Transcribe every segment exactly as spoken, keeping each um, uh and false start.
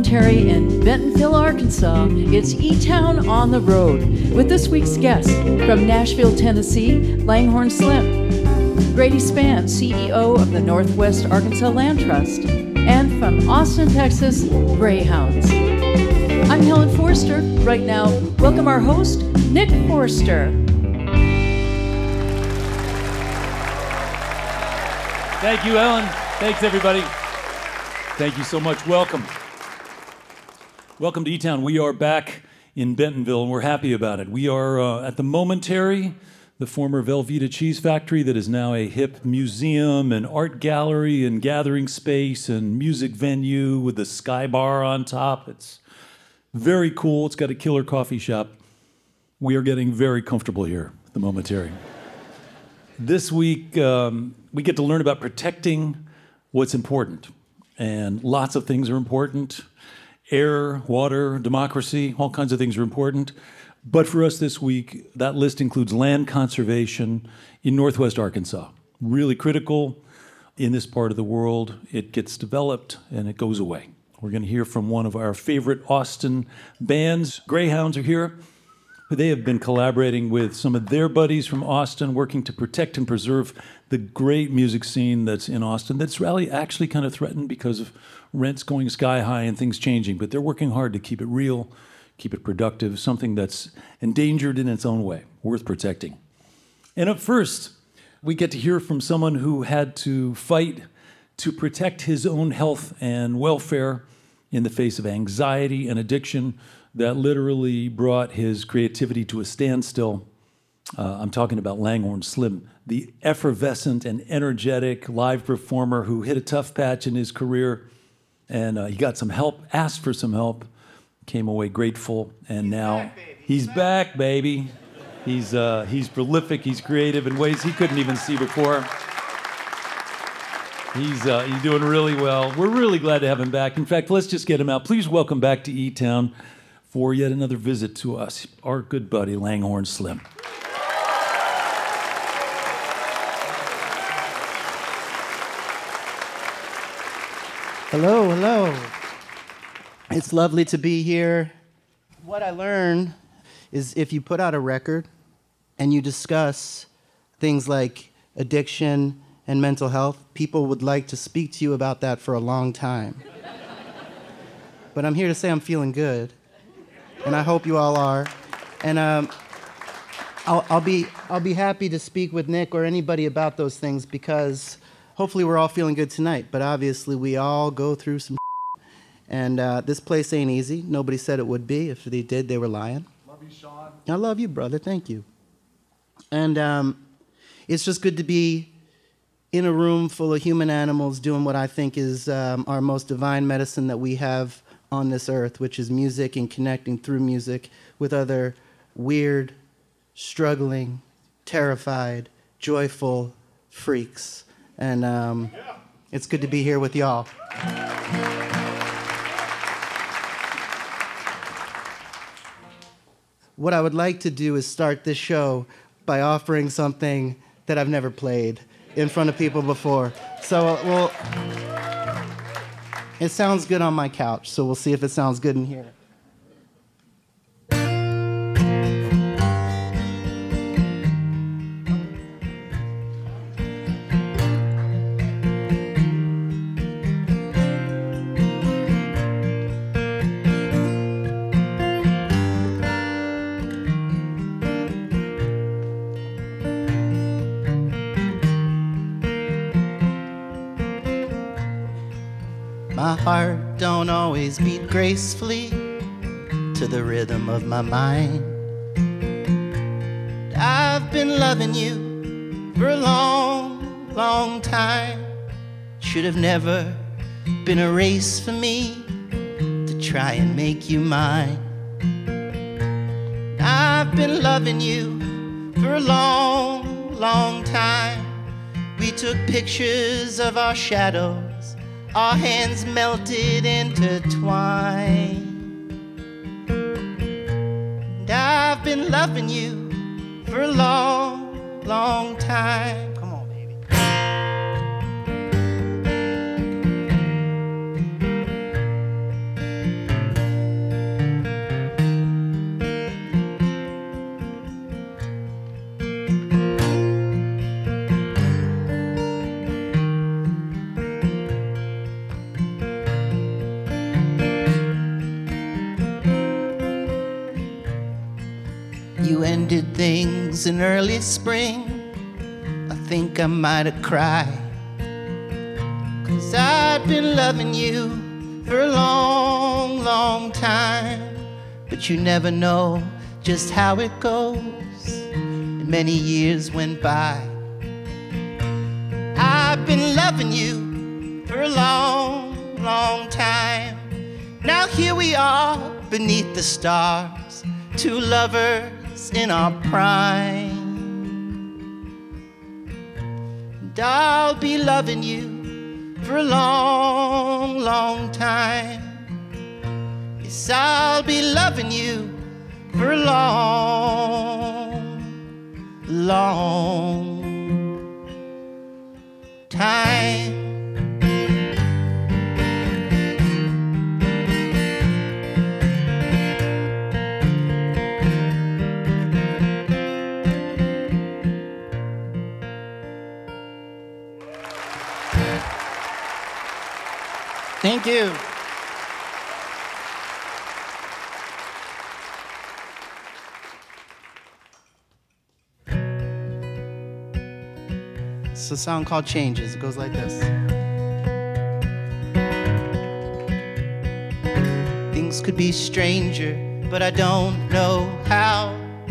Momentary in Bentonville, Arkansas. It's E-Town on the Road with this week's guest from Nashville, Tennessee, Langhorne Slim, Grady Spann, C E O of the Northwest Arkansas Land Trust, and from Austin, Texas, Greyhounds. I'm Helen Forster. Right now, welcome our host, Nick Forster. Thank you, Helen. Thanks, everybody. Thank you so much. Welcome. Welcome to E-Town. We are back in Bentonville, and we're happy about it. We are uh, at the Momentary, the former Velveeta cheese factory that is now a hip museum and art gallery and gathering space and music venue with the Sky Bar on top. It's very cool. It's got a killer coffee shop. We are getting very comfortable here at the Momentary. This week, um, we get to learn about protecting what's important. And lots of things are important. Air, water, democracy, all kinds of things are important. But for us this week, that list includes land conservation in Northwest Arkansas. Really critical in this part of the world. It gets developed and it goes away. We're going to hear from one of our favorite Austin bands. Greyhounds are here. They have been collaborating with some of their buddies from Austin, working to protect and preserve the great music scene that's in Austin that's really actually kind of threatened because of rents going sky high and things changing. But they're working hard to keep it real, keep it productive, something that's endangered in its own way, worth protecting. And up first, we get to hear from someone who had to fight to protect his own health and welfare in the face of anxiety and addiction that literally brought his creativity to a standstill. Uh, I'm talking about Langhorne Slim, the effervescent and energetic live performer who hit a tough patch in his career, and uh, he got some help, asked for some help, came away grateful, and he's now back, baby. he's back, baby. He's uh, he's prolific, he's creative in ways he couldn't even see before. He's uh, he's doing really well. We're really glad to have him back. In fact, let's just get him out. Please welcome back to E-Town for yet another visit to us, our good buddy, Langhorne Slim. Hello, hello. It's lovely to be here. What I learned is if you put out a record and you discuss things like addiction and mental health, people would like to speak to you about that for a long time. But I'm here to say I'm feeling good. And I hope you all are. And um, I'll, I'll be I'll be happy to speak with Nick or anybody about those things because hopefully we're all feeling good tonight. But obviously we all go through some and uh, this place ain't easy. Nobody said it would be. If they did, they were lying. Love you, Sean. I love you, brother. Thank you. And um, it's just good to be in a room full of human animals doing what I think is um, our most divine medicine that we have on this earth, which is music and connecting through music with other weird, struggling, terrified, joyful freaks. And um, Yeah. it's good to be here with y'all. What I would like to do is start this show by offering something that I've never played in front of people before. So we'll... It sounds good on my couch, so we'll see if it sounds good in here. My heart don't always beat gracefully to the rhythm of my mind. I've been loving you for a long, long time. Should have never been a race for me to try and make you mine. I've been loving you for a long, long time. We took pictures of our shadows, our hands melted, intertwined. And I've been loving you for a long, long time. Come on, baby. you ended things in early spring, I think I might have cried. 'Cause I'd been loving you for a long, long time, but you never know just how it goes. And many years went by. I've been loving you for a long, long time. Now here we are beneath the stars, two lovers in our prime. And I'll be loving you for a long, long time. Yes, I'll be loving you for a long, long time. Thank you. It's a song called Changes. It goes like this. Things could be stranger, but I don't know how.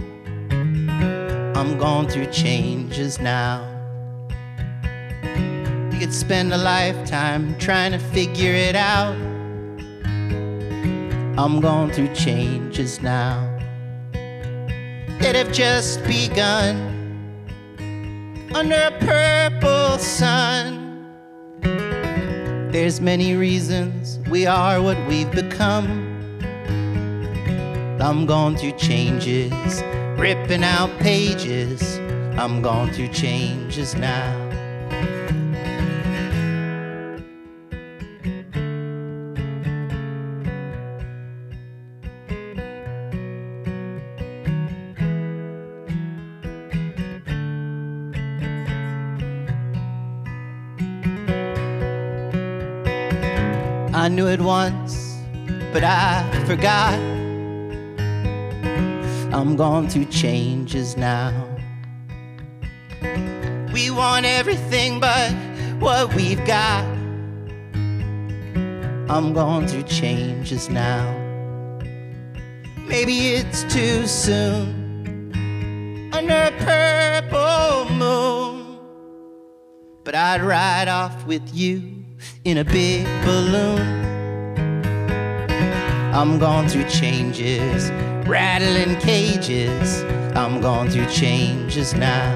I'm going through changes now. You could spend a lifetime trying to figure it out. I'm going through changes now that have just begun under a purple sun. There's many reasons we are what we've become. I'm going through changes, ripping out pages. I'm going through changes now. I knew it once, but I forgot. I'm going through changes now. We want everything but what we've got. I'm going through changes now. Maybe it's too soon under a purple moon, but I'd ride off with you in a big balloon. I'm going through changes, rattling cages. I'm going through changes now.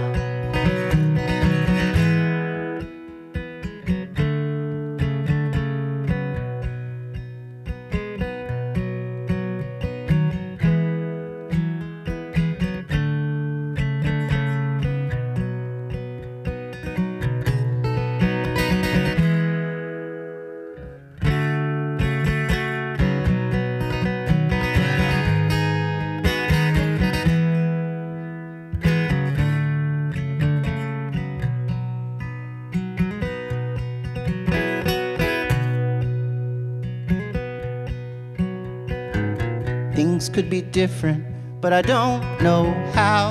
Things could be different, but I don't know how.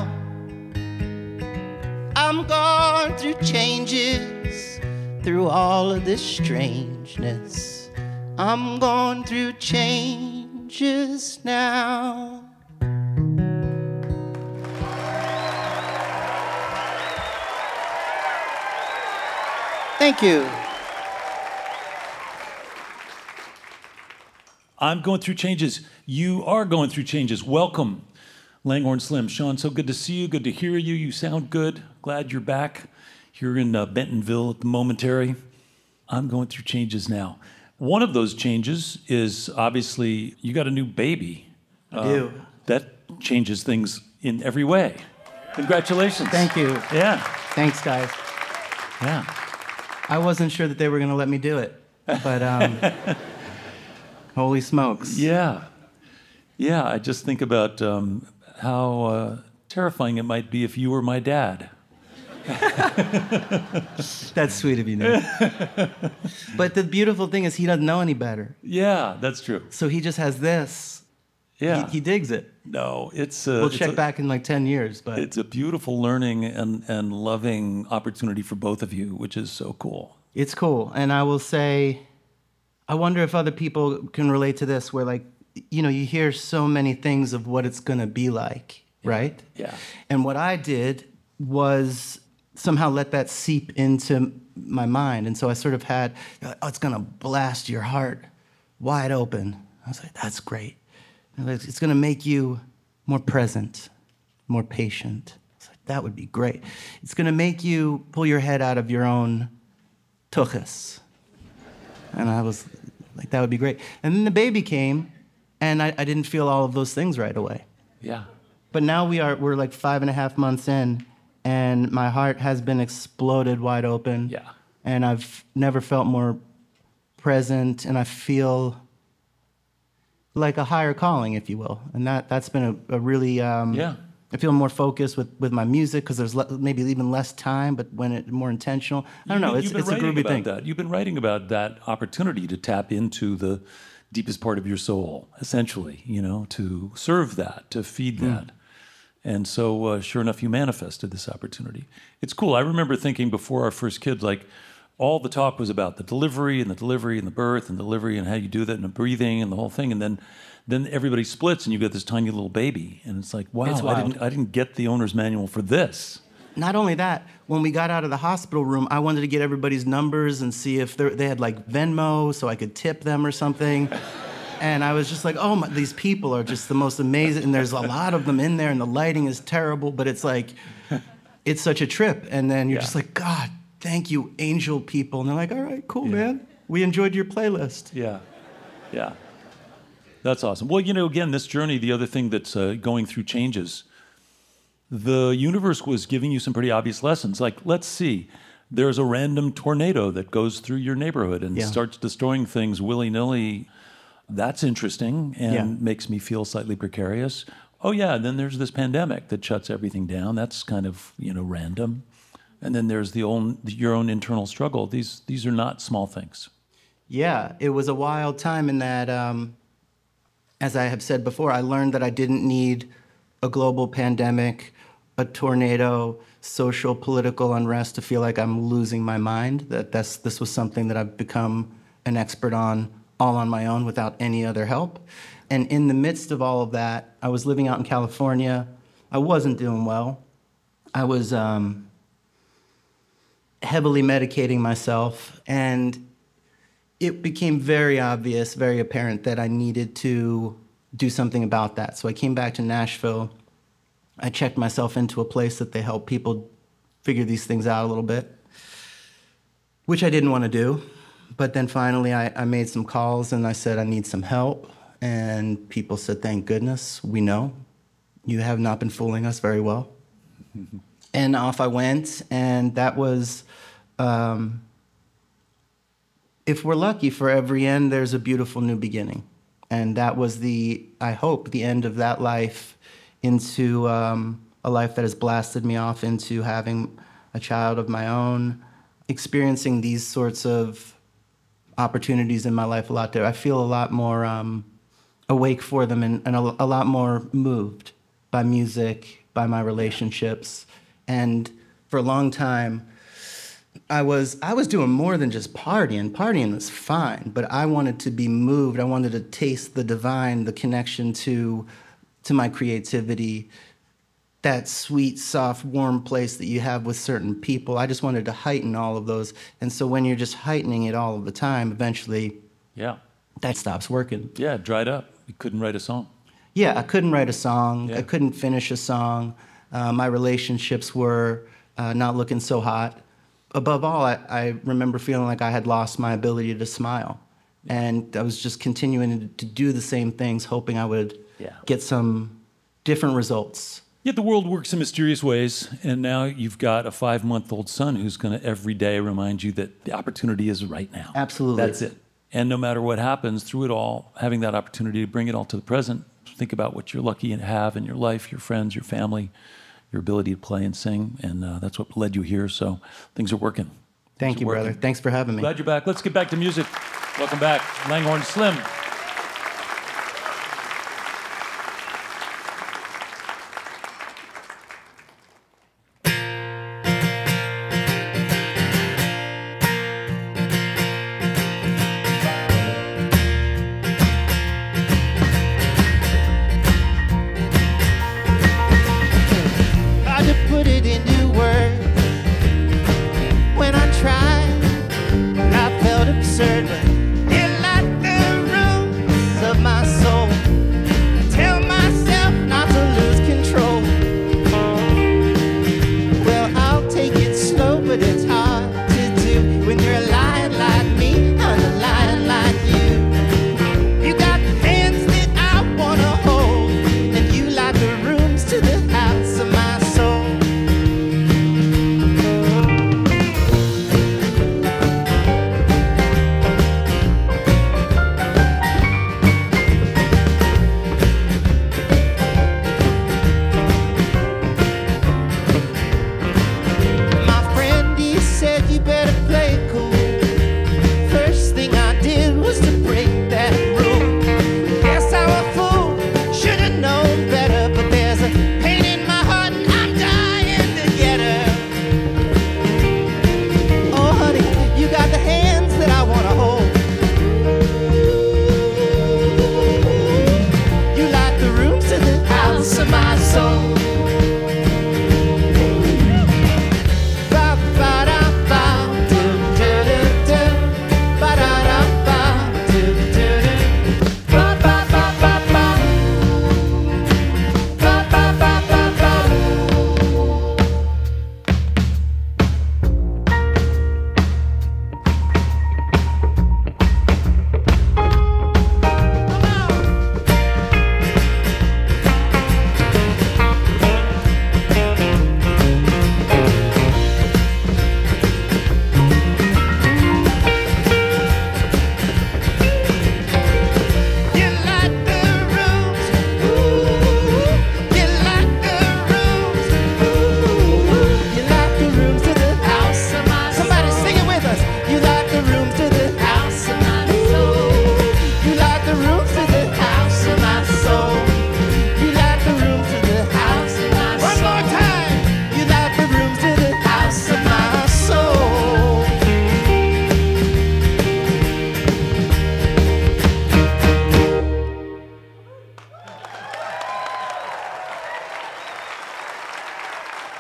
I'm going through changes, through all of this strangeness. I'm going through changes now. Thank you. I'm going through changes. You are going through changes. Welcome, Langhorne Slim. Sean, so good to see you. Good to hear you. You sound good. Glad you're back here in uh, Bentonville at the Momentary. I'm going through changes now. One of those changes is obviously you got a new baby. I do. Uh, that changes things in every way. Congratulations. Thank you. Yeah. Thanks, guys. Yeah. I wasn't sure that they were going to let me do it, but um, holy smokes. Yeah. Yeah, I just think about um, how uh, terrifying it might be if you were my dad. That's sweet of you, Nick. But the beautiful thing is he doesn't know any better. Yeah, that's true. So he just has this, Yeah. He, he digs it. No, it's... Uh, We'll it's check a, back in like ten years, but... It's a beautiful learning and, and loving opportunity for both of you, which is so cool. It's cool. And I will say, I wonder if other people can relate to this, where like, you know, you hear so many things of what it's going to be like, yeah. right? Yeah. And what I did was somehow let that seep into my mind. And so I sort of had, oh, it's going to blast your heart wide open. I was like, that's great. It's going to make you more present, more patient. It's like, that would be great. It's going to make you pull your head out of your own tuchus. And I was like, that would be great. And then the baby came, and I, I didn't feel all of those things right away. Yeah. But now we are, we're like five and a half months in, and my heart has been exploded wide open. Yeah. And I've never felt more present, and I feel like a higher calling, if you will. And that, that's been a, a really, um, yeah. I feel more focused with, with my music because there's le- maybe even less time, but when it's more intentional. I don't you, know, it's, it's a groovy about thing. That. You've been writing about that opportunity to tap into the deepest part of your soul, essentially, you know, to serve that, to feed that. Mm. And so, uh, sure enough, you manifested this opportunity. It's cool. I remember thinking before our first kid, like, all the talk was about the delivery and the delivery and the birth and delivery and how you do that and the breathing and the whole thing. And then then everybody splits and you get this tiny little baby. And it's like, wow, it's I didn't I didn't get the owner's manual for this. Not only that, when we got out of the hospital room, I wanted to get everybody's numbers and see if they had like Venmo so I could tip them or something. And I was just like, oh, my, these people are just the most amazing. And there's a lot of them in there and the lighting is terrible, but it's like, it's such a trip. And then you're yeah. just like, God, thank you, angel people. And they're like, all right, cool, yeah. man. We enjoyed your playlist. Yeah, yeah. That's awesome. Well, you know, again, this journey, the other thing that's uh, going through changes, the universe was giving you some pretty obvious lessons. Like, let's see, there's a random tornado that goes through your neighborhood and yeah. starts destroying things willy-nilly. That's interesting and yeah. makes me feel slightly precarious. Oh, yeah, and then there's this pandemic that shuts everything down. That's kind of, you know, random. And then there's the own your own internal struggle. These these are not small things. Yeah, it was a wild time in that, um, as I have said before, I learned that I didn't need a global pandemic, a tornado, social, political unrest to feel like I'm losing my mind. That that's this was something that I've become an expert on all on my own without any other help. And in the midst of all of that, I was living out in California. I wasn't doing well. I was... Um, heavily medicating myself, and it became very obvious, very apparent that I needed to do something about that. So I came back to Nashville. I checked myself into a place that they help people figure these things out a little bit, which I didn't want to do. But then finally I, I made some calls and I said, I need some help. And people said, thank goodness, we know. You have not been fooling us very well. And off I went, and that was, um, if we're lucky, for every end, there's a beautiful new beginning. And that was the, I hope, the end of that life into um, a life that has blasted me off into having a child of my own, experiencing these sorts of opportunities in my life a lot there. I feel a lot more um, awake for them and, and a, a lot more moved by music, by my relationships. And for a long time, I was I was doing more than just partying. Partying was fine, but I wanted to be moved. I wanted to taste the divine, the connection to to my creativity, that sweet, soft, warm place that you have with certain people. I just wanted to heighten all of those. And so when you're just heightening it all of the time, eventually, yeah, that stops working. Yeah, it dried up. You couldn't write a song. Yeah, I couldn't write a song. Yeah. I couldn't finish a song. Uh, my relationships were uh, not looking so hot. Above all, I, I remember feeling like I had lost my ability to smile. And I was just continuing to do the same things, hoping I would yeah. get some different results. Yet the world works in mysterious ways, and now you've got a five-month-old son who's going to every day remind you that the opportunity is right now. Absolutely. That's it. And no matter what happens through it all, having that opportunity to bring it all to the present, think about what you're lucky to have in your life, your friends, your family, your ability to play and sing, and uh, that's what led you here, so things are working. Thank things you, brother. Thanks for having me. Glad you're back. Let's get back to music. Welcome back, Langhorne Slim.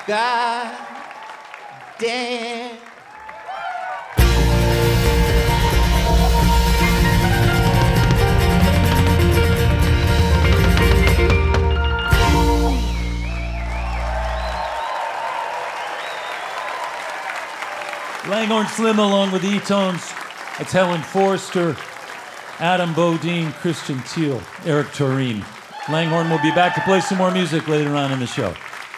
God damn. Langhorne Slim along with E-Tones. That's Helen Forster, Adam Bodine, Christian Teal, Eric Tureen. Langhorne will be back to play some more music later on in the show.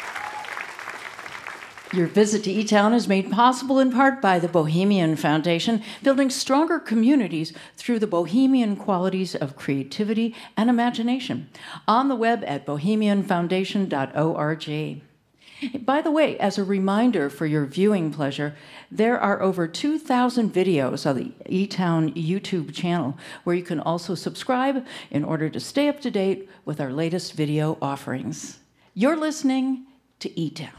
Your visit to E-Town is made possible in part by the Bohemian Foundation, building stronger communities through the bohemian qualities of creativity and imagination. On the web at bohemian foundation dot org. By the way, as a reminder for your viewing pleasure, there are over two thousand videos on the E-Town YouTube channel, where you can also subscribe in order to stay up to date with our latest video offerings. You're listening to E-Town.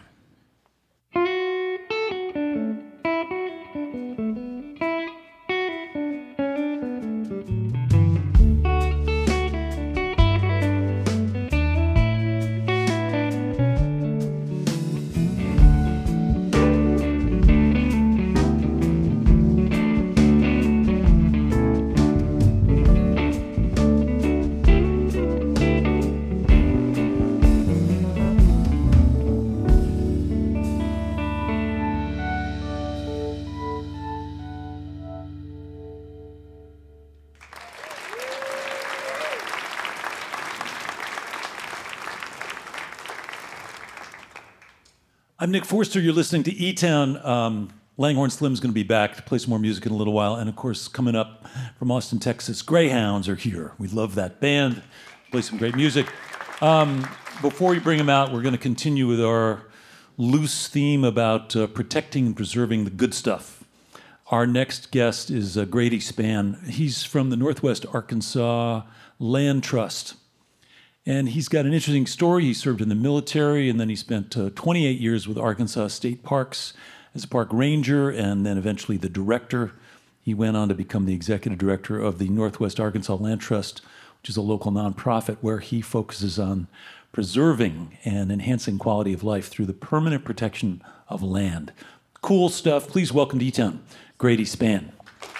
I'm Nick Forster. You're listening to E-Town. Um, Langhorne Slim's going to be back to play some more music in a little while. And, of course, coming up from Austin, Texas, Greyhounds are here. We love that band. Play some great music. Um, before we bring them out, we're going to continue with our loose theme about uh, protecting and preserving the good stuff. Our next guest is uh, Grady Spann. He's from the Northwest Arkansas Land Trust. And he's got an interesting story. He served in the military, and then he spent uh, twenty-eight years with Arkansas State Parks as a park ranger, and then eventually the director. He went on to become the executive director of the Northwest Arkansas Land Trust, which is a local nonprofit where he focuses on preserving and enhancing quality of life through the permanent protection of land. Cool stuff. Please welcome to E-Town, Grady Spann.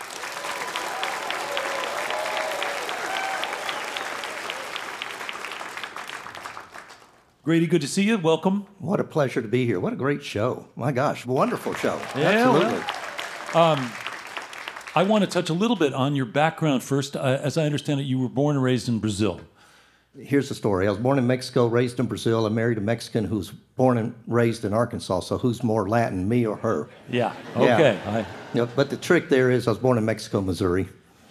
Grady, good to see you. Welcome. What a pleasure to be here. What a great show. My gosh, wonderful show. Yeah, Absolutely. Well, um, I want to touch a little bit on your background first. Uh, as I understand it, you were born and raised in Brazil. Here's the story. I was born in Mexico, raised in Brazil. I married a Mexican who's born and raised in Arkansas, so who's more Latin, me or her? Yeah, okay. Yeah. I... You know, but the trick there is I was born in Mexico, Missouri.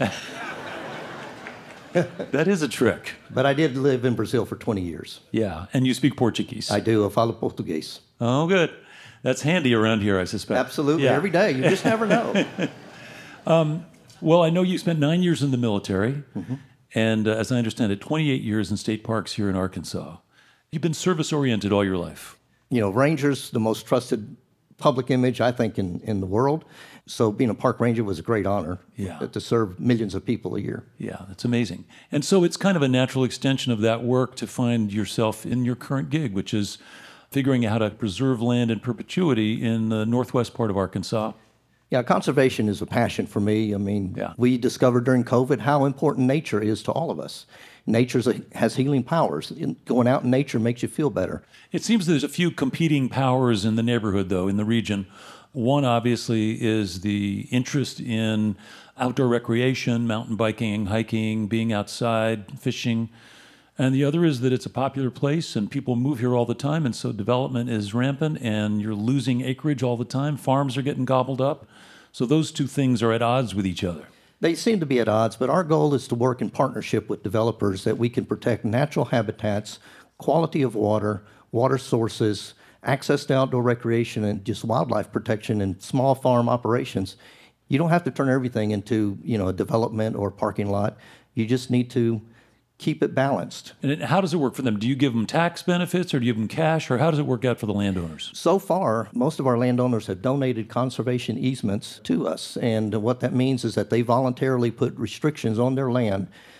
That is a trick. But I did live in Brazil for twenty years. Yeah, and you speak Portuguese. I do. I falo português. Oh, good. That's handy around here, I suspect. Absolutely. Yeah. Every day. You just never know. um, well, I know you spent nine years in the military, mm-hmm. and uh, as I understand it, twenty-eight years in state parks here in Arkansas. You've been service-oriented all your life. You know, Rangers, the most trusted public image, I think, in, in the world. So being a park ranger was a great honor. Yeah. To serve millions of people a year. Yeah, that's amazing. And so it's kind of a natural extension of that work to find yourself in your current gig, which is figuring out how to preserve land in perpetuity in the northwest part of Arkansas. Yeah, conservation is a passion for me. I mean, yeah. we discovered during COVID how important nature is to all of us. Nature has healing powers. Going out in nature makes you feel better. It seems there's a few competing powers in the neighborhood, though, in the region. One, obviously, is the interest in outdoor recreation, mountain biking, hiking, being outside, fishing. And the other is that it's a popular place and people move here all the time, and so development is rampant and you're losing acreage all the time. Farms are getting gobbled up. So those two things are at odds with each other. They seem to be at odds, but our goal is to work in partnership with developers that we can protect natural habitats, quality of water, water sources, access to outdoor recreation, and just wildlife protection and small farm operations. You don't have to turn everything into, you know, a development or a parking lot. You just need to keep it balanced. And it, how does it work for them? Do you give them tax benefits or do you give them cash, or how does it work out for the landowners? So far, most of our landowners have donated conservation easements to us. And what that means is that they voluntarily put restrictions on their land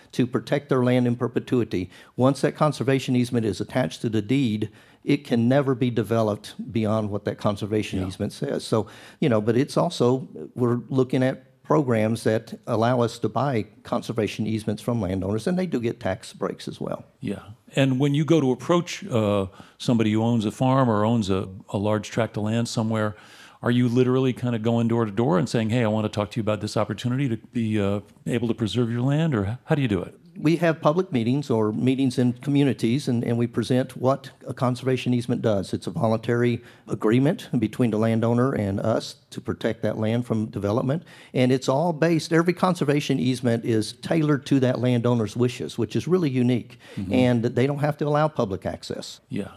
to protect their land in perpetuity. Once that conservation easement is attached to the deed, it can never be developed beyond what that conservation Yeah. easement says. So, you know, but it's also, we're looking at programs that allow us to buy conservation easements from landowners, and they do get tax breaks as well. Yeah. And when you go to approach uh, somebody who owns a farm or owns a, a large tract of land somewhere, are you literally kind of going door to door and saying, hey, I want to talk to you about this opportunity to be uh, able to preserve your land, or how do you do it? We have public meetings or meetings in communities, and, and we present what a conservation easement does. It's a voluntary agreement between the landowner and us to protect that land from development. And it's all based, every conservation easement is tailored to that landowner's wishes, which is really unique. Mm-hmm. And they don't have to allow public access. Yeah.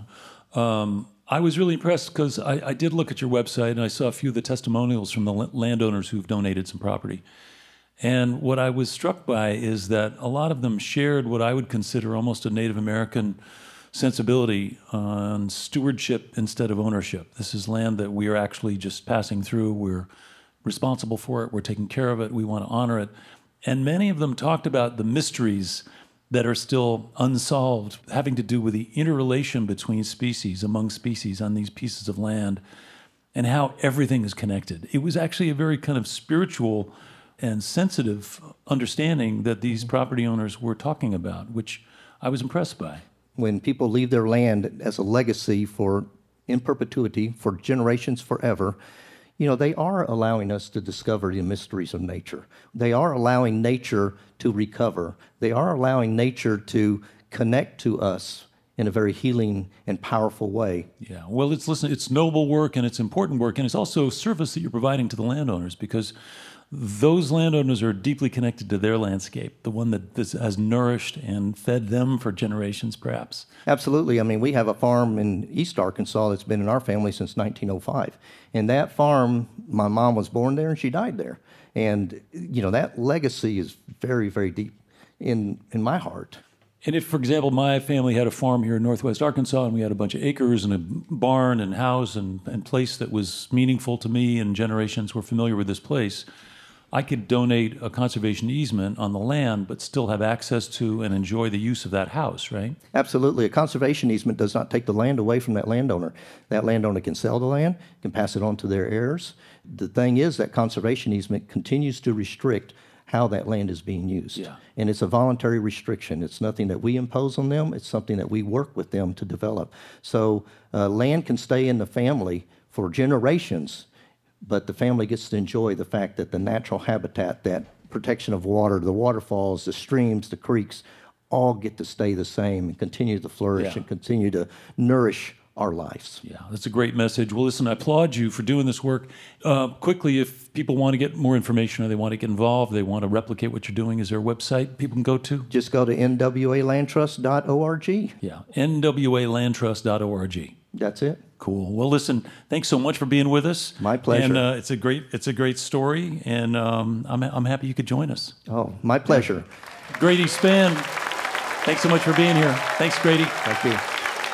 Um, I was really impressed because I, I did look at your website and I saw a few of the testimonials from the landowners who've donated some property. And what I was struck by is that a lot of them shared what I would consider almost a Native American sensibility on stewardship instead of ownership. This is land that we are actually just passing through. We're responsible for it. We're taking care of it. We want to honor it. And many of them talked about the mysteries that are still unsolved, having to do with the interrelation between species, among species on these pieces of land, and how everything is connected. It was actually a very kind of spiritual and sensitive understanding that these property owners were talking about, which I was impressed by. When people leave their land as a legacy for in perpetuity, for generations forever, you know, they are allowing us to discover the mysteries of nature. They are allowing nature to recover. They are allowing nature to connect to us in a very healing and powerful way. Yeah, well, it's listen, it's noble work and it's important work, and it's also service that you're providing to the landowners, because those landowners are deeply connected to their landscape, the one that this has nourished and fed them for generations, perhaps. Absolutely. I mean, we have a farm in East Arkansas that's been in our family since nineteen oh five. And that farm, my mom was born there and she died there. And, you know, that legacy is very, very deep in, in my heart. And if, for example, my family had a farm here in northwest Arkansas and we had a bunch of acres and a barn and house and, and place that was meaningful to me and generations were familiar with this place, I could donate a conservation easement on the land, but still have access to and enjoy the use of that house, right? Absolutely. A conservation easement does not take the land away from that landowner. That landowner can sell the land, can pass it on to their heirs. The thing is that conservation easement continues to restrict how that land is being used. Yeah. And it's a voluntary restriction. It's nothing that we impose on them. It's something that we work with them to develop. So uh, land can stay in the family for generations, but the family gets to enjoy the fact that the natural habitat, that protection of water, the waterfalls, the streams, the creeks, all get to stay the same and continue to flourish Yeah. and continue to nourish our lives. Yeah, that's a great message. Well, listen, I applaud you for doing this work. Uh, quickly, if people want to get more information or they want to get involved, they want to replicate what you're doing, is there a website people can go to? Just go to N W A land trust dot org. Yeah, N W A land trust dot org. That's it. Cool. Well, listen, thanks so much for being with us. My pleasure. And uh, it's a great, it's a great story, and um, I'm, I'm happy you could join us. Oh, my pleasure. Grady Spann, thanks so much for being here. Thanks, Grady. Thank you.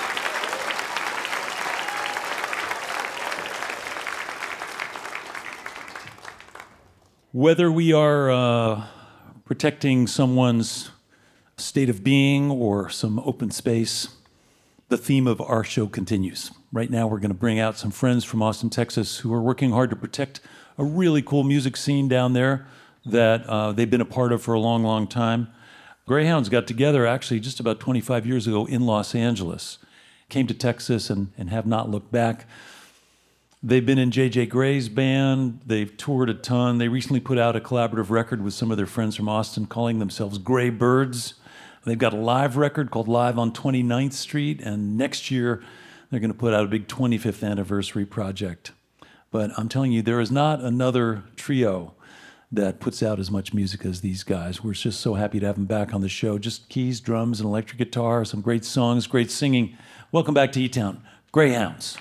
Whether we are uh, protecting someone's state of being or some open space, the theme of our show continues. Right now, we're going to bring out some friends from Austin, Texas, who are working hard to protect a really cool music scene down there that uh, they've been a part of for a long, long time. Greyhounds got together actually just about twenty-five years ago in Los Angeles, came to Texas and, and have not looked back. They've been in J J Gray's band. They've toured a ton. They recently put out a collaborative record with some of their friends from Austin calling themselves Gray Birds. They've got a live record called Live on twenty-ninth Street, and next year they're going to put out a big twenty-fifth anniversary project. But I'm telling you, there is not another trio that puts out as much music as these guys. We're just so happy to have them back on the show. Just keys, drums, and electric guitar, some great songs, great singing. Welcome back to E-Town, Greyhounds.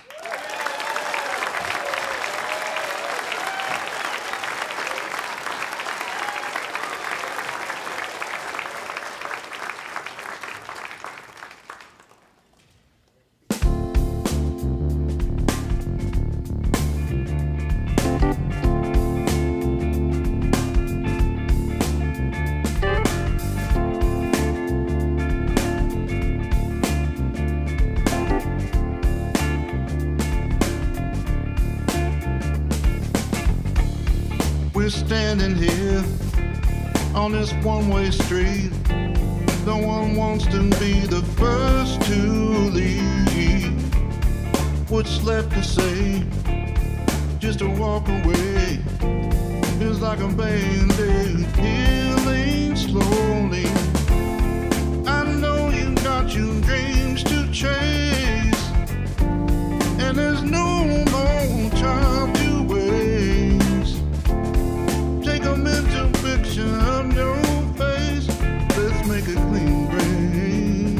standing here on this one-way street. No one wants to be the first to leave. What's left to say? Just to walk away. Feels like a band-aid healing slowly. I know you got your dreams to chase, and there's no more time to waste. Take a mental picture of your face. Let's make a clean break.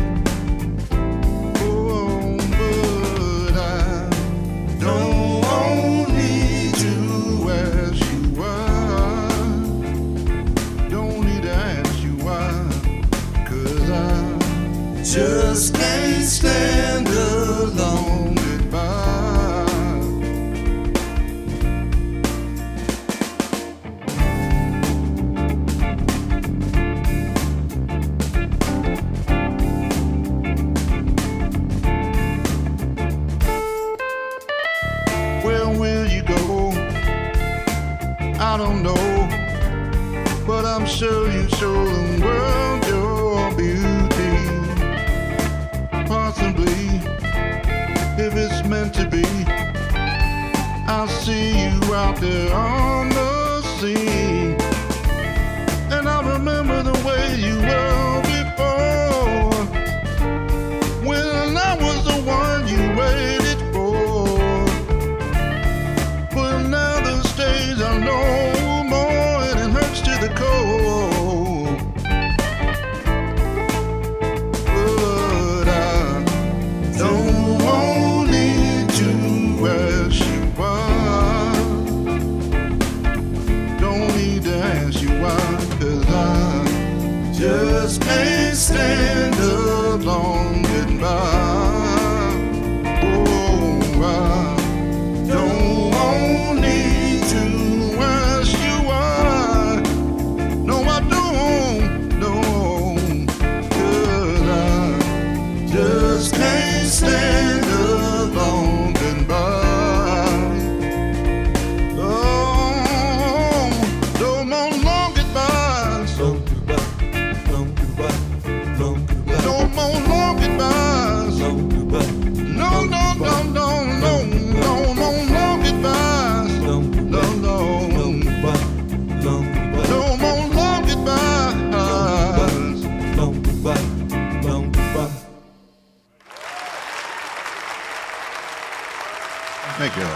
Oh, but I don't need to ask you why. Don't need to ask you why. 'Cause I just can't stand alone goodbye. Where will you go? I don't know, but I'm sure you show the world your beauty. Possibly, if it's meant to be, I'll see you out there on the scene. And I remember the way you were before, when I was the one you waited for. But now the days are no more, and it hurts to the core. But I don't need to ask you why. Don't need to ask you why, 'cause I just can't stand alone goodbye. Oh, I don't need to ask you why. No, I don't, no, 'cause I just can't stand alone goodbye. Oh, no more long goodbyes. Long goodbye, long goodbye, long goodbye. No more long goodbyes. Long goodbye. No, no, no, no, no, no more long goodbyes. No, no, no, long goodbye, long goodbye. No more long goodbyes. Long goodbye, long goodbye. Thank you.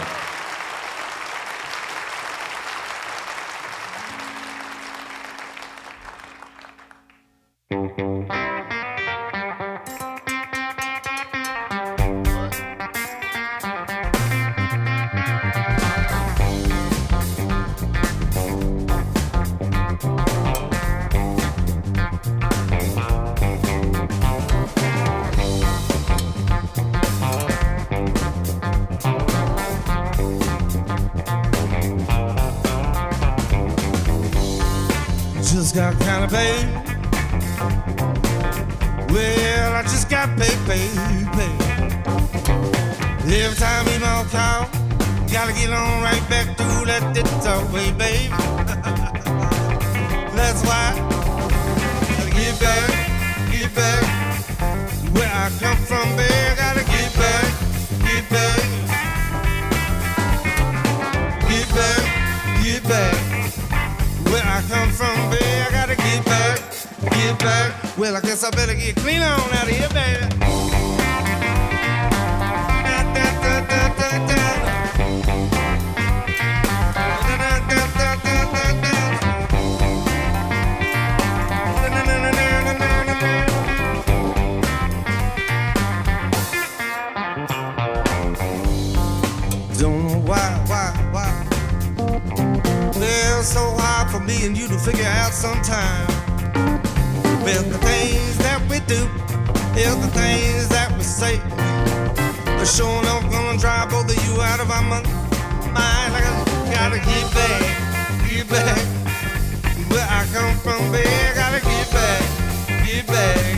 Just got kind of paid. Well, I just got paid, paid, paid. Every time we all call, gotta get on right back to that ditto way, babe. That's why gotta get back, get back. Where I come from, babe, gotta get back, get back. Get back, get back. Where I come from, babe, I gotta get back, get back. Well, I guess I better get clean on out of here, baby. Da, da, da, da, da, da. Da, da, da, da, da, da, da. Da, da, da, da, da, da, da. Don't know why, why, why. Well, so hard for me and you to figure out sometime. Well, the things that we do, is the things that we say. They're sure enough gonna drive both of you out of our mind. I gotta get back, get back. Where I come from, babe, gotta get back, get back.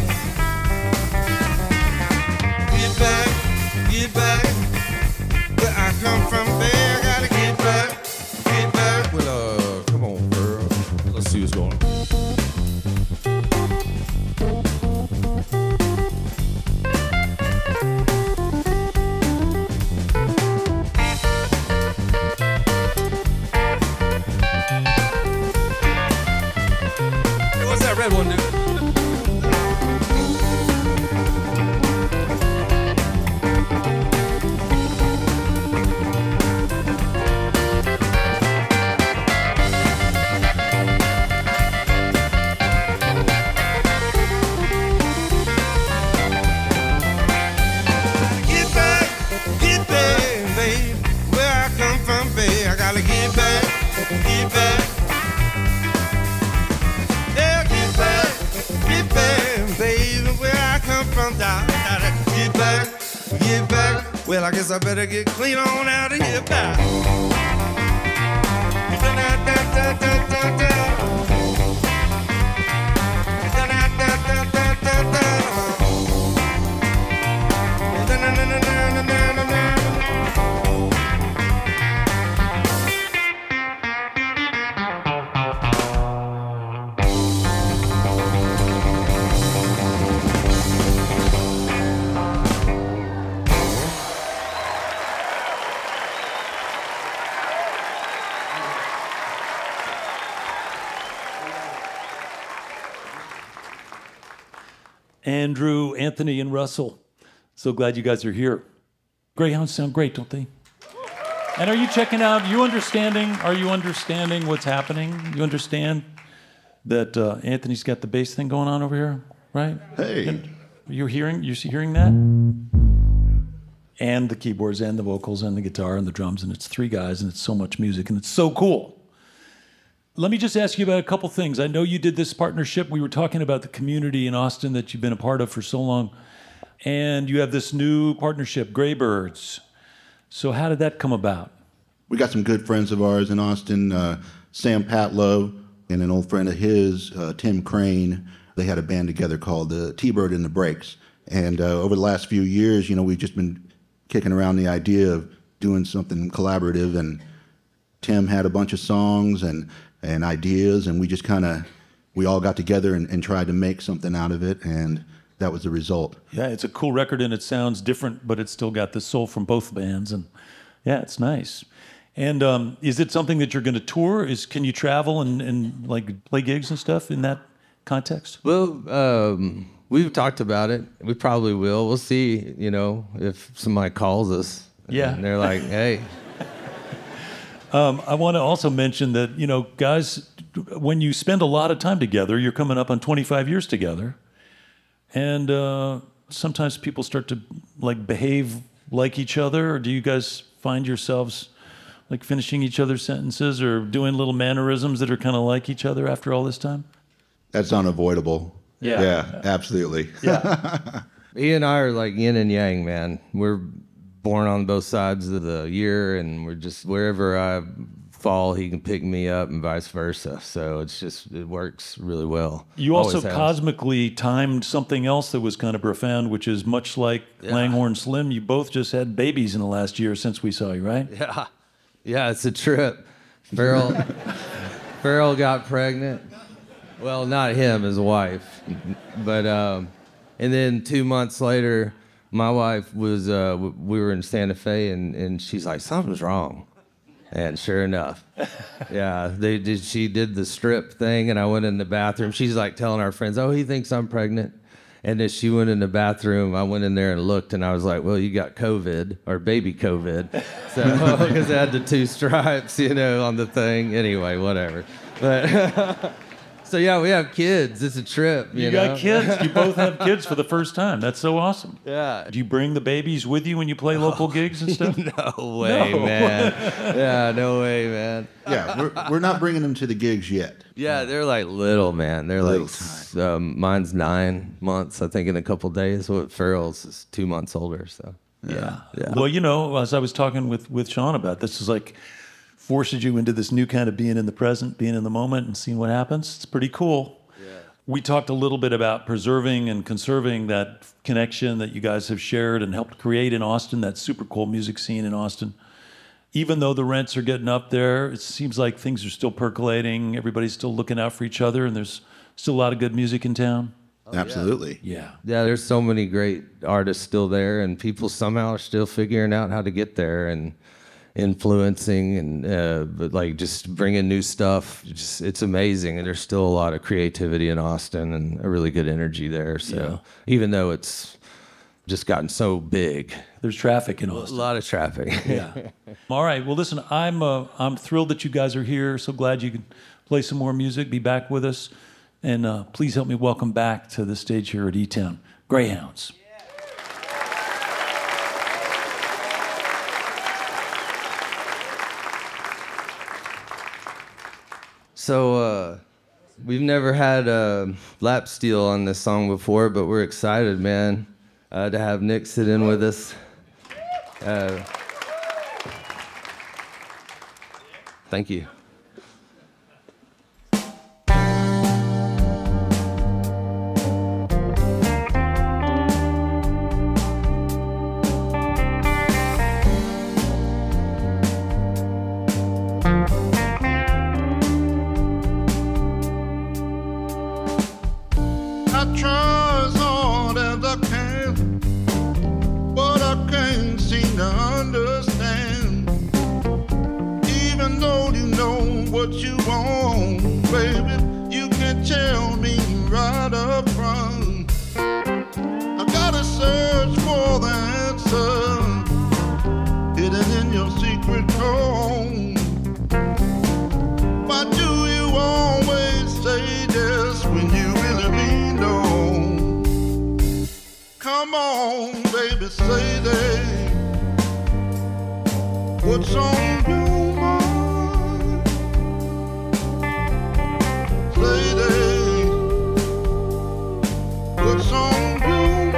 Get back, get back. Where I come from, babe, gotta get back, get back. Well, uh, come on. dum da da da. Get back, get back. Well, I guess I better get clean on out and get back. Da da da da da da da. Da da da da da da da. Da na na na na na na na. Andrew, Anthony, and Russell. So glad you guys are here. Greyhounds sound great, don't they? And are you checking out, you understanding, are you understanding what's happening? You understand that uh, Anthony's got the bass thing going on over here, right? Hey. And you're hearing, you're hearing that? And the keyboards and the vocals and the guitar and the drums, and it's three guys and it's so much music and it's so cool. Let me just ask you about a couple things. I know you did this partnership. We were talking about the community in Austin that you've been a part of for so long. And you have this new partnership, Graybirds. So how did that come about? We got some good friends of ours in Austin, uh, Sam Patlow and an old friend of his, uh, Tim Crane. They had a band together called the T-Bird and the Breaks. And uh, over the last few years, you know, we've just been kicking around the idea of doing something collaborative. And Tim had a bunch of songs and and ideas, and we just kind of, we all got together and, and tried to make something out of it, and that was the result. Yeah, it's a cool record, and it sounds different, but it's still got the soul from both bands, and yeah, it's nice. And um, is it something that you're going to tour? Is Can you travel and, and like play gigs and stuff in that context? Well, um, we've talked about it. We probably will. We'll see, you know, if somebody calls us. Yeah. And they're like, hey... Um, I want to also mention that, you know, guys, when you spend a lot of time together, you're coming up on twenty-five years together. And uh, sometimes people start to, like, behave like each other. Or do you guys find yourselves, like, finishing each other's sentences or doing little mannerisms that are kind of like each other after all this time? That's unavoidable. Yeah. Yeah, absolutely. Yeah. He and I are like yin and yang, man. We're born on both sides of the year, and we're just, wherever I fall, he can pick me up and vice versa. So it's just, it works really well. You also Always has. cosmically timed something else that was kind of profound, which is much like Yeah. Langhorne Slim. You both just had babies in the last year since we saw you, right? Yeah. Yeah, it's a trip. Farrell, Farrell got pregnant. Well, not him, his wife. But, um, and then two months later, my wife was, uh, we were in Santa Fe, and, and she's like, something's wrong. And sure enough, yeah, they did. She did the strip thing, and I went in the bathroom. She's like telling our friends, oh, he thinks I'm pregnant. And then she went in the bathroom. I went in there and looked, and I was like, well, you got COVID, or baby COVID. So, because I had the two stripes, you know, on the thing. Anyway, whatever. But... So yeah, we have kids. It's a trip. You, You know? got kids. You both have kids for the first time. That's so awesome. Yeah. Do you bring the babies with you when you play local gigs and stuff? No way, No. man. Yeah, no way, man. Yeah, we're, we're not bringing them to the gigs yet. Yeah, they're like little, man. They're Little like, um, mine's nine months, I think, in a couple days. What Farrell's is two months older, so. Yeah. Yeah. Well, you know, as I was talking with, with Sean about this, is like forces you into this new kind of being in the present, being in the moment, and seeing what happens. It's pretty cool. Yeah. We talked a little bit about preserving and conserving that connection that you guys have shared and helped create in Austin, that super cool music scene in Austin. Even though the rents are getting up there, it seems like things are still percolating. Everybody's still looking out for each other, and there's still a lot of good music in town. Oh, Absolutely. Yeah. Yeah, there's so many great artists still there, and people somehow are still figuring out how to get there and influencing and uh, but like just bringing new stuff. Just, it's amazing, and there's still a lot of creativity in Austin and a really good energy there. So Yeah. even though it's just gotten so big, There's traffic in a Austin. lot of traffic. Yeah. All right. Well, listen, I'm uh, I'm thrilled that you guys are here. So glad you could play some more music, be back with us. And uh, please help me welcome back to the stage here at E-Town, Greyhounds. So uh, we've never had a lap steel on this song before, but we're excited, man. uh, to have Nick sit in with us. Uh, thank you. I try as hard as I can, but I can't seem to understand. Even though you know what you want, baby, you can tell me right up front. I gotta search for the answer hidden in your secret home. Why do you always say this when you really mean no? Come on, baby, say that. What's on your mind? Say that. What's on your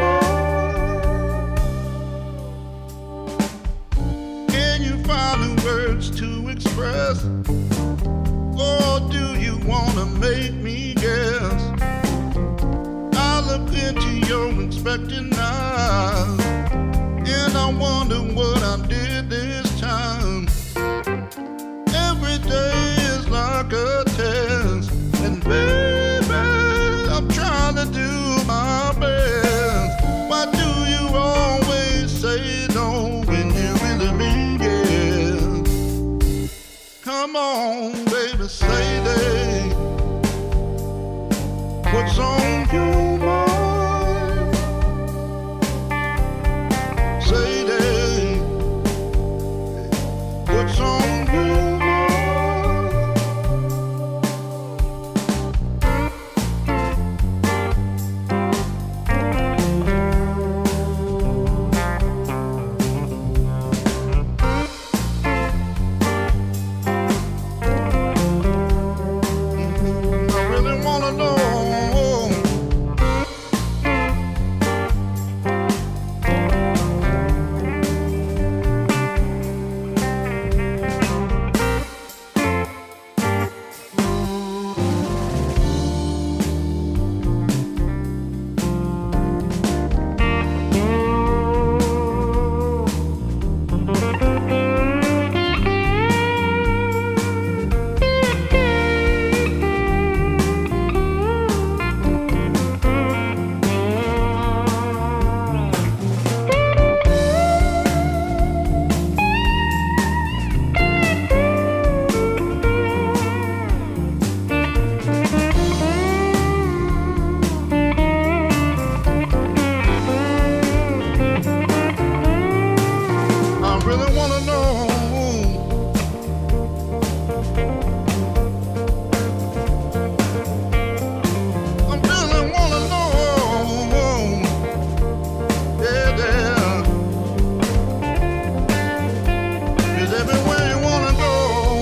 mind? Can you find the words to express? Or do you wanna make me guess? I look into your expecting eyes, and I wonder what I did this time. Every day is like a test, and baby, I'm trying to do my best. Why do you always say no when you really mean yes? Come on, baby, say that. What's on your mind? Say that. What's on your mind? I really wanna know. I really wanna know. I really wanna know. Yeah, yeah. Is everywhere you wanna go?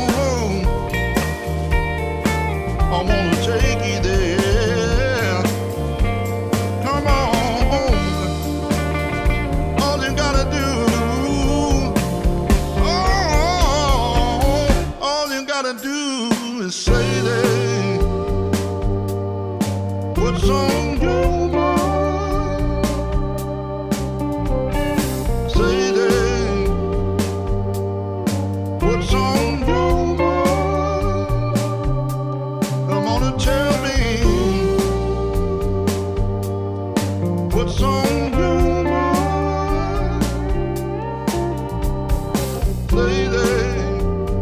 I wanna take you there. Come on. All you gotta do. Oh, all you gotta do is say that. What's on your mind? Say that. What's on your mind? Come on and tell me. What's on your mind? Say that.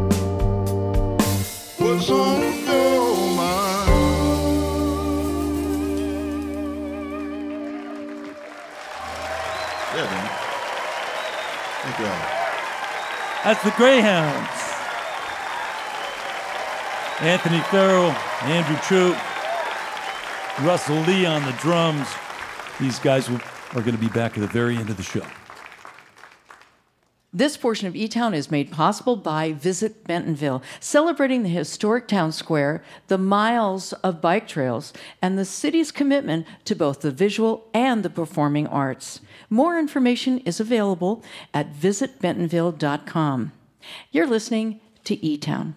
What's on your mind? Yeah, man. Thank you. That's the Greyhounds. Anthony Farrell, Andrew Troop, Russell Lee on the drums. These guys will, are going to be back at the very end of the show. This portion of E-Town is made possible by Visit Bentonville, celebrating the historic town square, the miles of bike trails, and the city's commitment to both the visual and the performing arts. More information is available at visit bentonville dot com. You're listening to E-Town.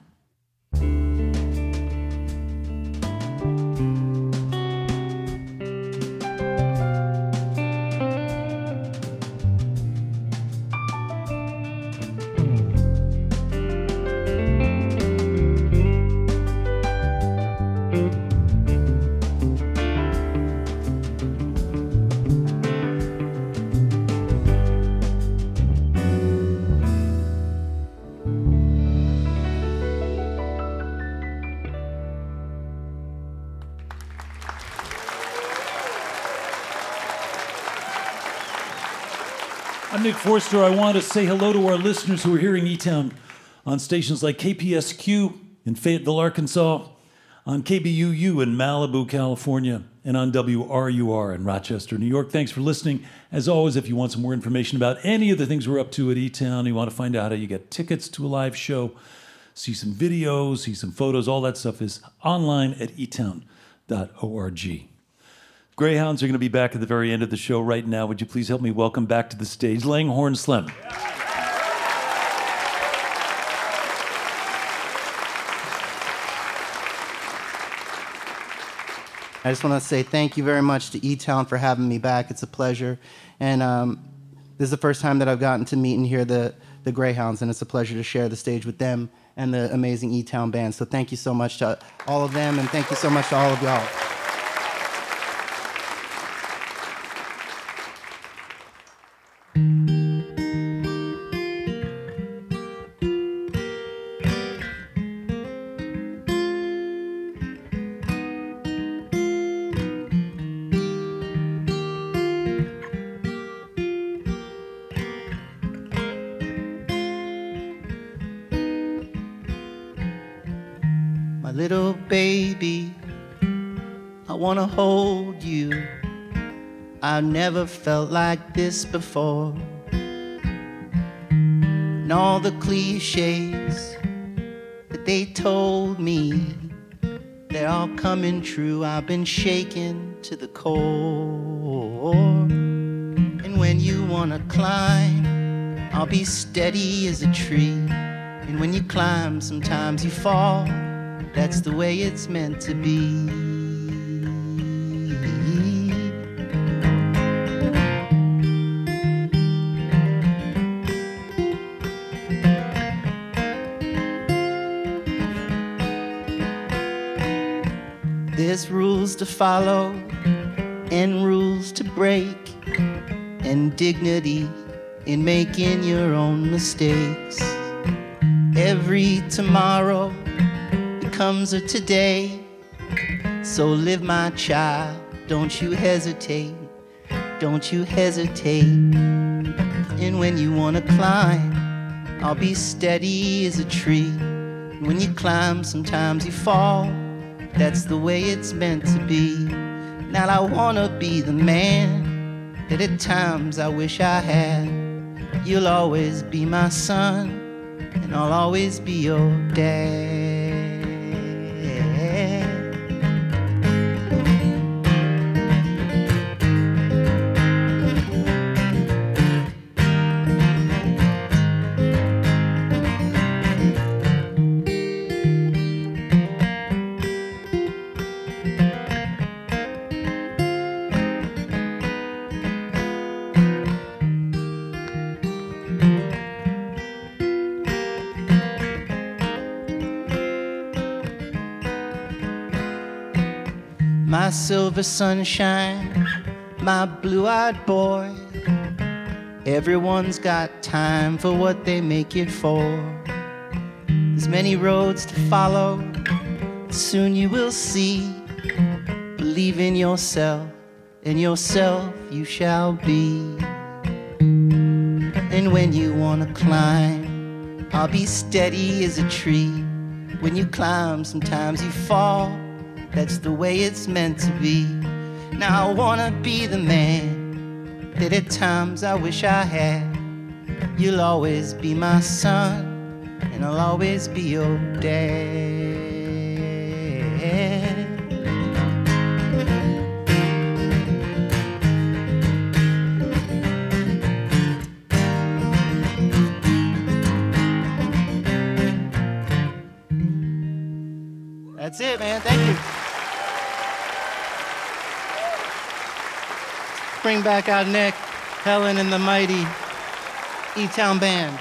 I'm Nick Forster. I want to say hello to our listeners who are hearing E-Town on stations like K P S Q in Fayetteville, Arkansas, on K B U U in Malibu, California, and on W R U R in Rochester, New York. Thanks for listening. As always, if you want some more information about any of the things we're up to at E-Town, you want to find out how you get tickets to a live show, see some videos, see some photos, all that stuff is online at e town dot org. Greyhounds are going to be back at the very end of the show right now. Would you please help me welcome back to the stage Langhorne Slim. I just want to say thank you very much to E-Town for having me back. It's a pleasure. And um, this is the first time that I've gotten to meet and hear the, the Greyhounds, and it's a pleasure to share the stage with them and the amazing E-Town band. So thank you so much to all of them, and thank you so much to all of y'all. Little baby, I wanna hold you. I've never felt like this before. And all the cliches that they told me, they're all coming true. I've been shaken to the core. And when you wanna climb, I'll be steady as a tree. And when you climb, sometimes you fall. That's the way it's meant to be. There's rules to follow and rules to break, and dignity in making your own mistakes. Every tomorrow comes a today, so live my child, don't you hesitate, don't you hesitate. And when you wanna climb, I'll be steady as a tree. And when you climb, sometimes you fall, that's the way it's meant to be. Now I wanna be the man that at times I wish I had. You'll always be my son, and I'll always be your dad. My silver sunshine, my blue-eyed boy. Everyone's got time for what they make it for. There's many roads to follow, soon you will see. Believe in yourself, and yourself you shall be. And when you wanna climb, I'll be steady as a tree. When you climb, sometimes you fall. That's the way it's meant to be. Now I wanna be the man that at times I wish I had. You'll always be my son, and I'll always be your dad. That's it, man. Thank you. Bring back out Nick, Helen, and the mighty E-Town Band.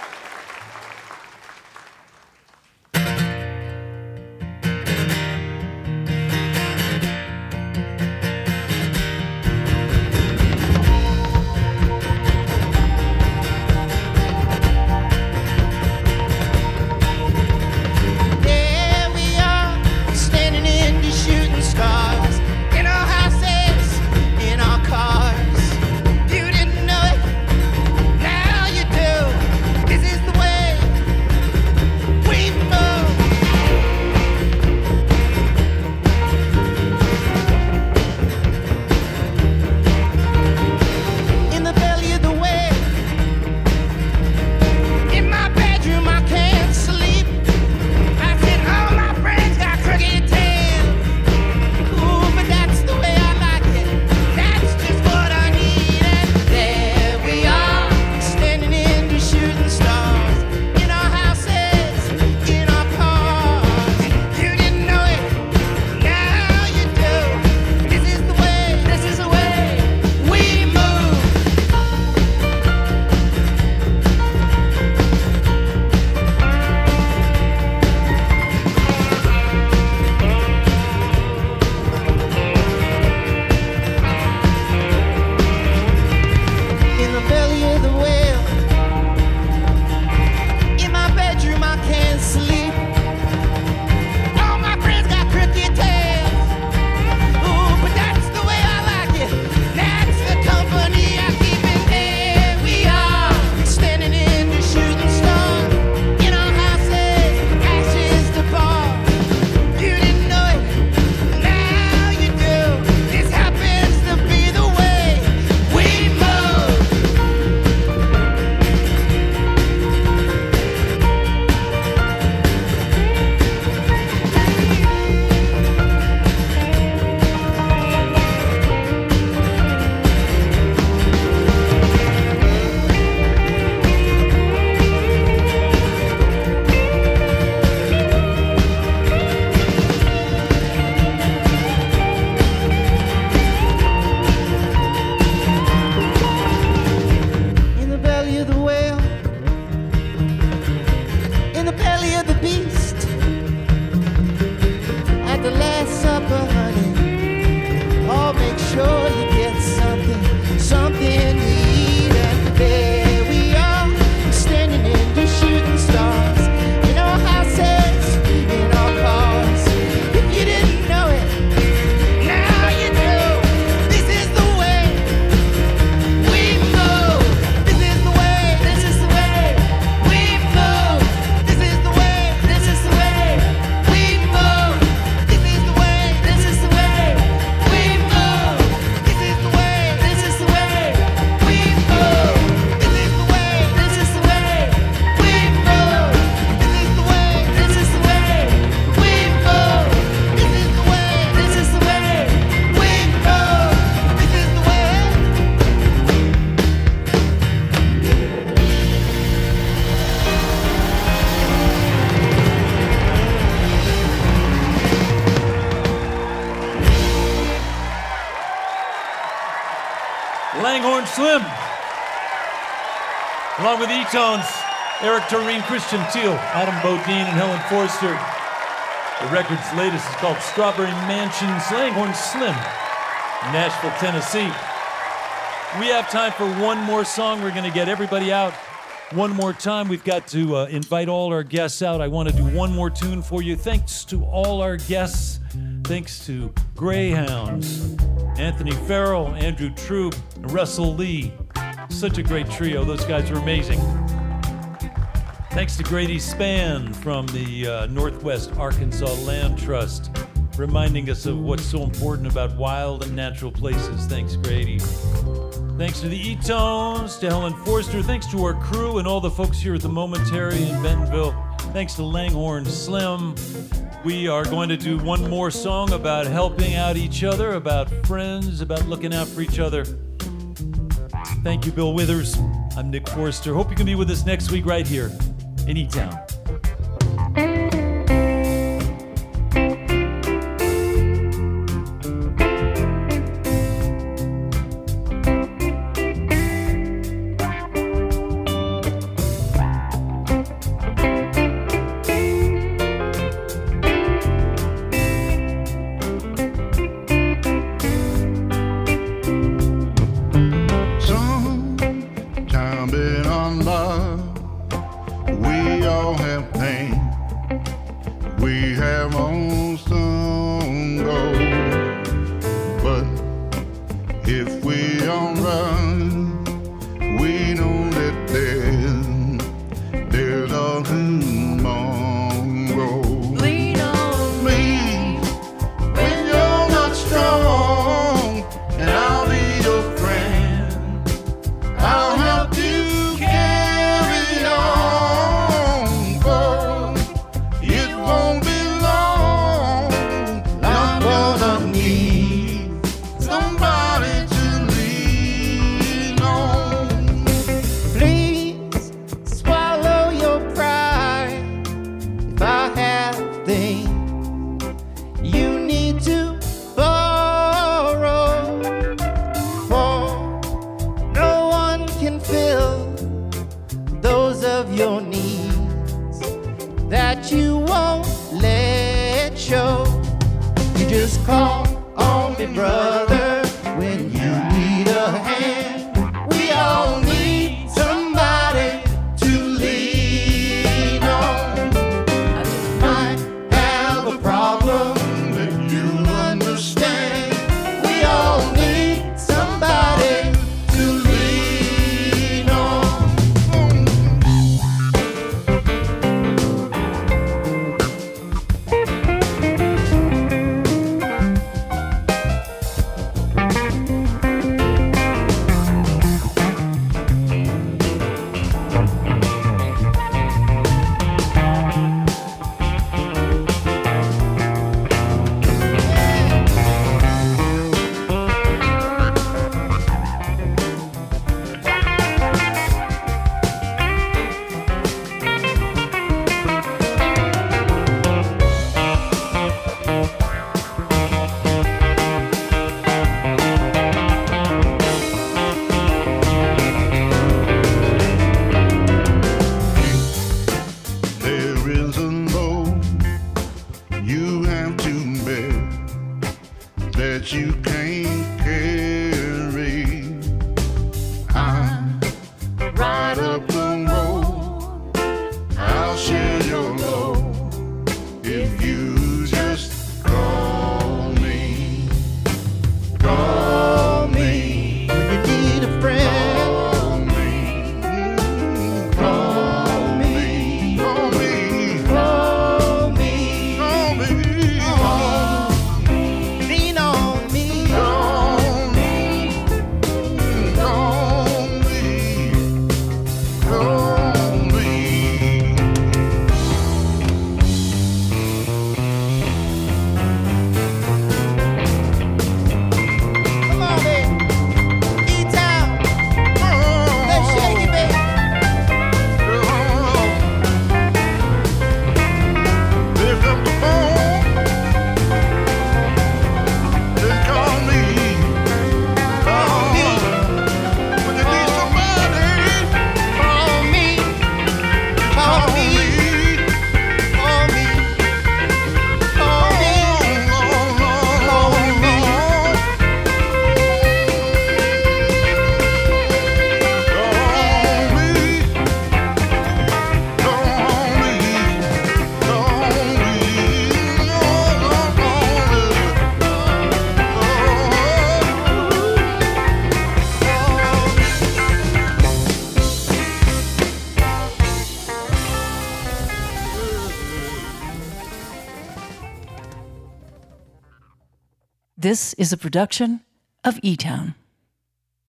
Langhorne Slim. Along with E-Tones, Eric Toreen, Christian Teal, Adam Bodine, and Helen Forster. The record's latest is called Strawberry Mansions, Langhorne Slim, Nashville, Tennessee. We have time for one more song. We're going to get everybody out one more time. We've got to uh, invite all our guests out. I want to do one more tune for you. Thanks to all our guests. Thanks to Greyhounds, Anthony Farrell, Andrew Troop, and Russell Lee. Such a great trio. Those guys are amazing. Thanks to Grady Spann from the uh, Northwest Arkansas Land Trust, reminding us of what's so important about wild and natural places. Thanks, Grady. Thanks to the E-Tones, to Helen Forster. Thanks to our crew and all the folks here at the Momentary in Bentonville. Thanks to Langhorne Slim. We are going to do one more song about helping out each other, about friends, about looking out for each other. Thank you, Bill Withers. I'm Nick Forster. Hope you can be with us next week right here in E-Town. This is a production of E-Town.